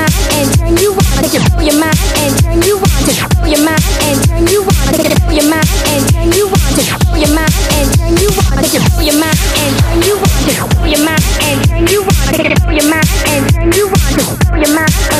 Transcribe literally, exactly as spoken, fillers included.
mind and turn you on. Take control your mind and turn you on. Take control your mind and turn you on. Take control your mind and turn you on. Take control your mind and turn you on. Take control your mind and turn you on. Take control your mind and turn you on. Take control your mind and turn you on. Take control your mind.